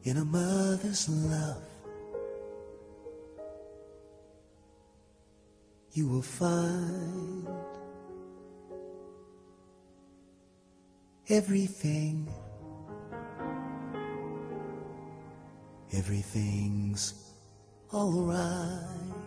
in a mother's love, you will find everything. Everything's all right.